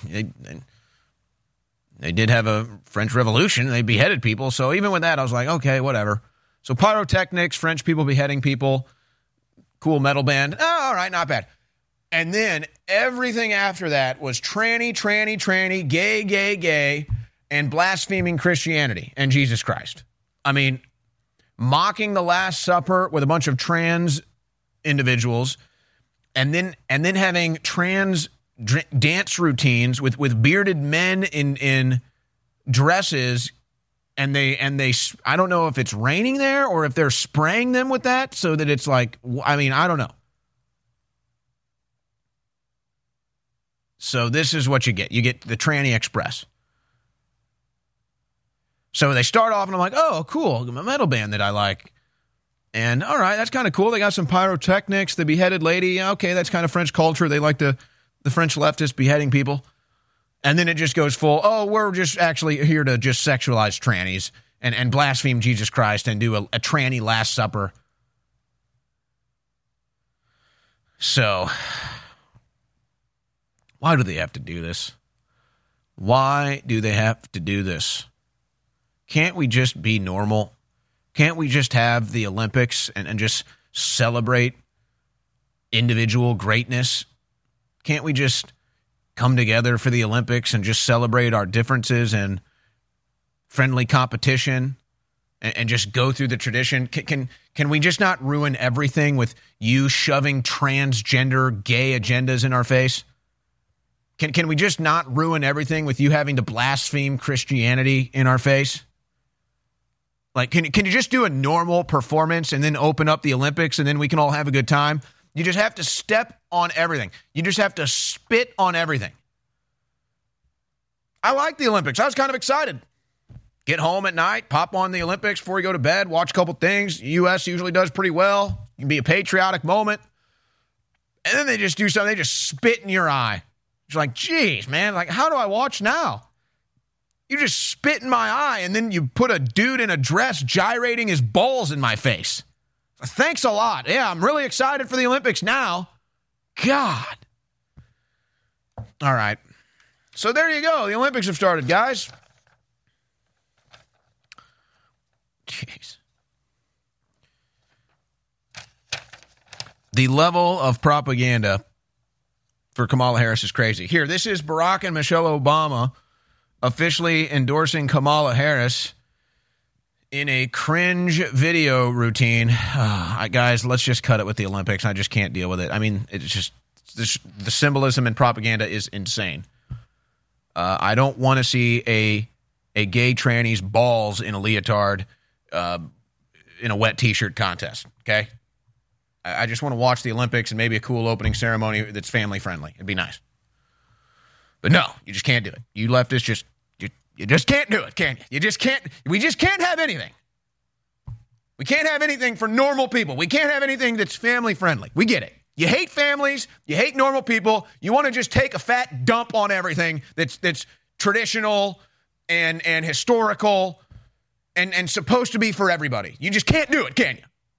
they did have a French Revolution. They beheaded people. So even with that, I was like, okay, whatever. So pyrotechnics, French people beheading people, cool metal band. Oh, all right, not bad. And then everything after that was tranny, gay. and blaspheming Christianity and Jesus Christ. I mean, mocking the Last Supper with a bunch of trans individuals, and then having trans dance routines with bearded men in dresses, and they I don't know if it's raining there or if they're spraying them with that so that it's like, I mean, I don't know. So this is what you get. You get the Tranny Express. So they start off, and I'm like, oh, cool, a metal band that I like. And, all right, that's kind of cool. They got some pyrotechnics, the beheaded lady. Okay, that's kind of French culture. They like the French leftists beheading people. And then it just goes full, oh, we're just actually here to just sexualize trannies and blaspheme Jesus Christ and do a tranny Last Supper. So, why do they have to do this? Why do they have to do this? Can't we just be normal? Can't we just have the Olympics and just celebrate individual greatness? Can't we just come together for the Olympics and just celebrate our differences and friendly competition and just go through the tradition? Can we just not ruin everything with you shoving transgender gay agendas in our face? Can we just not ruin everything with you having to blaspheme Christianity in our face? Like, can you just do a normal performance and then open up the Olympics and then we can all have a good time? You just have to step on everything. You just have to spit on everything. I like the Olympics. I was kind of excited. Get home at night, pop on the Olympics before you go to bed, watch a couple things. The U.S. usually does pretty well. It can be a patriotic moment. And then they just do something. They just spit in your eye. It's like, geez, man, like, how do I watch now? You just spit in my eye, and then you put a dude in a dress gyrating his balls in my face. Thanks a lot. Yeah, I'm really excited for the Olympics now. God. All right. So there you go. The Olympics have started, guys. Jeez. The level of propaganda for Kamala Harris is crazy. Here, this is Barack and Michelle Obama officially endorsing Kamala Harris in a cringe video routine. Guys, let's just cut it with the Olympics. I just can't deal with it. I mean, it's just the symbolism and propaganda is insane. I don't want to see a gay tranny's balls in a leotard in a wet T-shirt contest, okay? I just want to watch the Olympics and maybe a cool opening ceremony that's family-friendly. It'd be nice. But no, you just can't do it. You leftists you just can't do it, can you? You just can't. We just can't have anything. We can't have anything for normal people. We can't have anything that's family-friendly. We get it. You hate families. You hate normal people. You want to just take a fat dump on everything that's traditional and historical and supposed to be for everybody. You just can't do it, can you?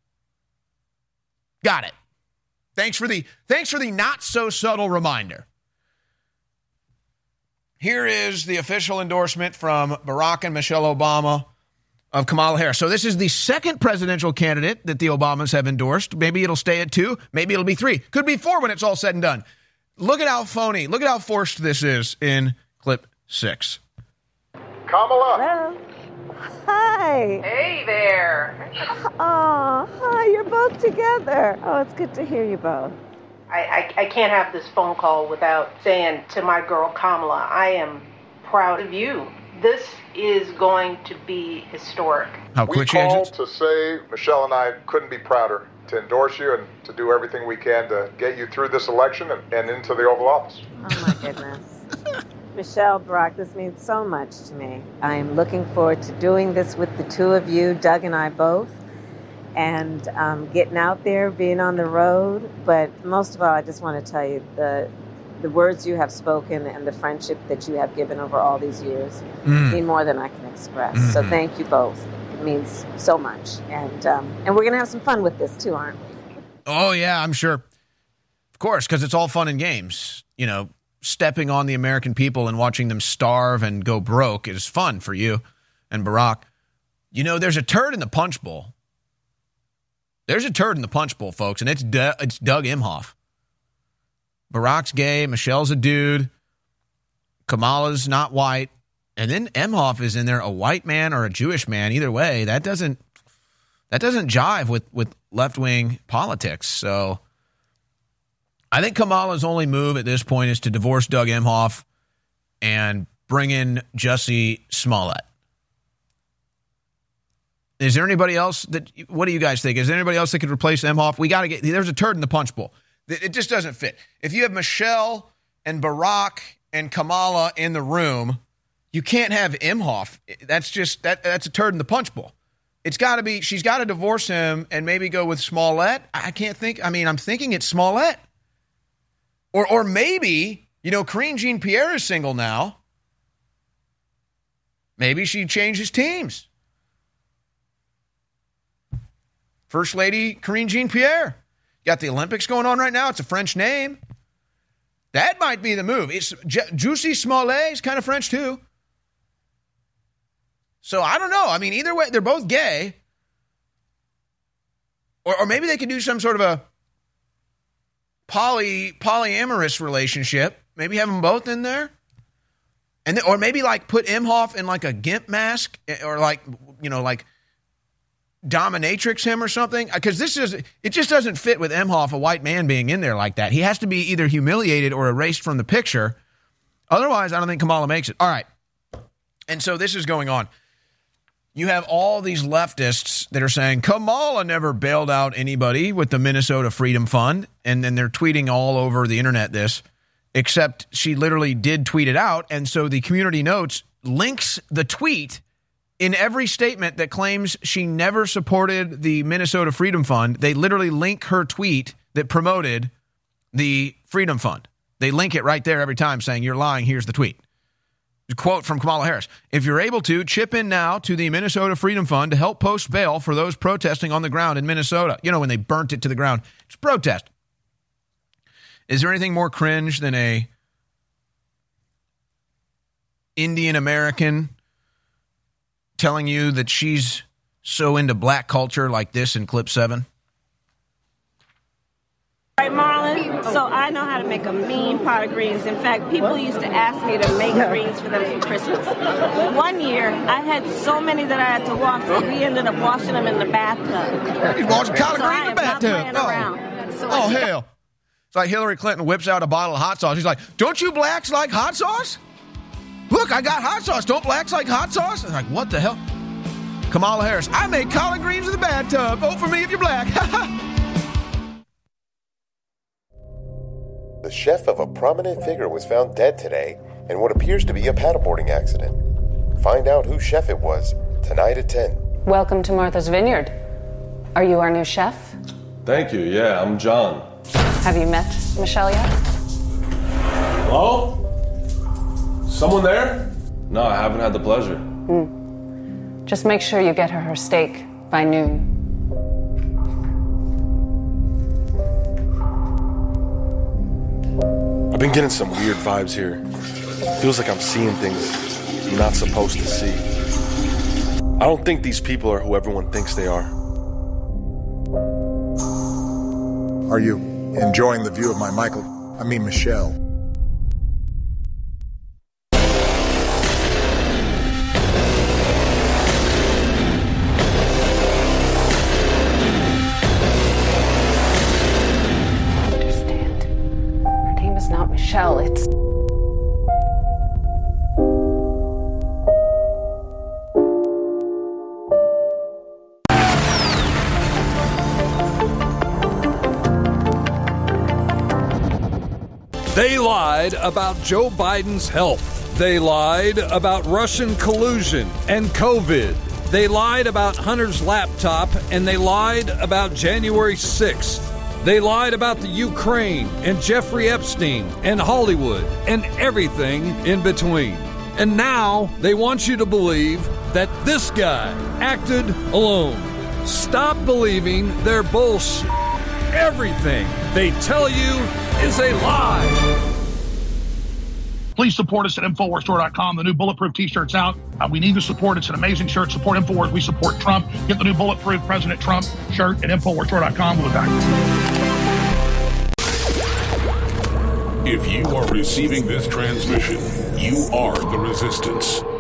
Got it. Thanks for the not so subtle reminder. Here is the official endorsement from Barack and Michelle Obama of Kamala Harris. So this is the second presidential candidate that the Obamas have endorsed. Maybe it'll stay at 2. Maybe it'll be 3. Could be 4 when it's all said and done. Look at how phony, look at how forced this is in clip 6. Kamala. Hello. Hi. Hey there. Oh, hi. You're both together. Oh, it's good to hear you both. I can't have this phone call without saying to my girl Kamala, I am proud of you. This is going to be historic. How quick we called to say Michelle and I couldn't be prouder to endorse you and to do everything we can to get you through this election and into the Oval Office. Oh, my goodness. Michelle, Barack, this means so much to me. I am looking forward to doing this with the two of you, Doug and I both, and getting out there, being on the road. But most of all, I just want to tell you the words you have spoken and the friendship that you have given over all these years mean more than I can express. So thank you both. It means so much. And we're going to have some fun with this too, aren't we? Oh, yeah, I'm sure. Of course, because it's all fun and games. You know, stepping on the American people and watching them starve and go broke is fun for you and Barack. You know, there's a turd in the punch bowl. There's a turd in the punch bowl, folks, and it's Doug Emhoff. Barack's gay. Michelle's a dude. Kamala's not white. And then Emhoff is in there, a white man or a Jewish man. Either way, that doesn't jive with left-wing politics. So I think Kamala's only move at this point is to divorce Doug Emhoff and bring in Jussie Smollett. Is there anybody else what do you guys think? Is there anybody else that could replace Emhoff? There's a turd in the punch bowl. It just doesn't fit. If you have Michelle and Barack and Kamala in the room, you can't have Emhoff. That's just that's a turd in the punch bowl. It's got to be, she's got to divorce him and maybe go with Smollett. I can't think. I mean, I'm thinking it's Smollett. Or maybe, Karine Jean-Pierre is single now. Maybe she changes teams. First Lady Karine Jean-Pierre. Got the Olympics going on right now. It's a French name. That might be the move. It's Jussie Smollett is kind of French too. So I don't know. I mean, either way, they're both gay. Or maybe they could do some sort of a polyamorous relationship. Maybe have them both in there. Or maybe put Emhoff in a gimp mask or like dominatrix him or something. Because it just doesn't fit with Emhoff, a white man, being in there like that. He has to be either humiliated or erased from the picture. Otherwise, I don't think Kamala makes it. All right. And so this is going on. You have all these leftists that are saying Kamala never bailed out anybody with the Minnesota Freedom Fund. And then they're tweeting all over the internet this, except she literally did tweet it out. And so the community notes links the tweet in every statement that claims she never supported the Minnesota Freedom Fund. They literally link her tweet that promoted the Freedom Fund. They link it right there every time saying, you're lying, here's the tweet. Quote from Kamala Harris: "If you're able to, chip in now to the Minnesota Freedom Fund to help post bail for those protesting on the ground in Minnesota." When they burnt it to the ground. It's protest. Is there anything more cringe than a Indian American telling you that she's so into black culture like this in clip 7? Right, Marlon? So I know how to make a mean pot of greens. In fact, people used to ask me to make greens for them for Christmas. One year, I had so many that I had to wash that we ended up washing them in the bathtub. You washing collard greens in the bathtub? Oh, hell. It's like Hillary Clinton whips out a bottle of hot sauce. She's like, don't you blacks like hot sauce? Look, I got hot sauce. Don't blacks like hot sauce? I'm like, what the hell? Kamala Harris: "I made collard greens in the bathtub. Vote for me if you're black." The chef of a prominent figure was found dead today in what appears to be a paddleboarding accident. Find out whose chef it was tonight at 10. Welcome to Martha's Vineyard. Are you our new chef? Thank you. Yeah, I'm John. Have you met Michelle yet? Hello? Someone there? No, I haven't had the pleasure. Just make sure you get her steak by noon. I've been getting some weird vibes here. Feels like I'm seeing things I'm not supposed to see. I don't think these people are who everyone thinks they are. Are you enjoying the view of my Michelle? Not Michelle, it's... They lied about Joe Biden's health. They lied about Russian collusion and COVID. They lied about Hunter's laptop, and they lied about January 6th. They lied about the Ukraine and Jeffrey Epstein and Hollywood and everything in between. And now they want you to believe that this guy acted alone. Stop believing their bullshit. Everything they tell you is a lie. Please support us at InfoWarsStore.com. The new Bulletproof T-shirt's out. We need the support. It's an amazing shirt. Support InfoWars. We support Trump. Get the new Bulletproof President Trump shirt at InfoWarsStore.com. We'll be back. If you are receiving this transmission, you are the resistance.